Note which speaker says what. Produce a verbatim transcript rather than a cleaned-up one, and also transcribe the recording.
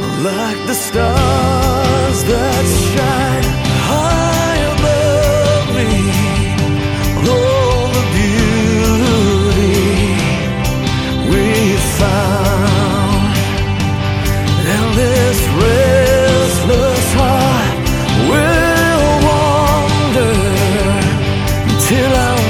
Speaker 1: like the stars that shine high above me. All the beauty we found, and this restless heart will wander till I